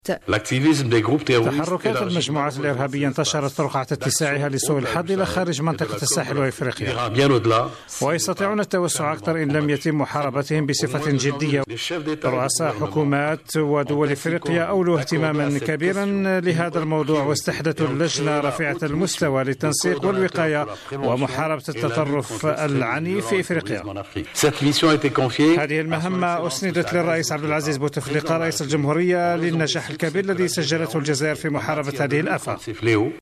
تحركات المجموعات الإرهابية انتشرت رقعة اتساعها لسوء الحظ إلى خارج منطقة الساحل وإفريقيا، ويستطيعون التوسع أكثر إن لم يتم محاربتهم بصفة جدية. رؤساء حكومات ودول إفريقيا أولوا اهتماما كبيرا لهذا الموضوع، واستحدثوا اللجنة رفيعة المستوى للتنسيق والوقاية ومحاربة التطرف العنيف في إفريقيا. هذه المهمة أسندت للرئيس عبد العزيز بوتفليقة رئيس الجمهورية للنجاح الكبير الذي سجلته الجزائر في محاربة هذه الآفة.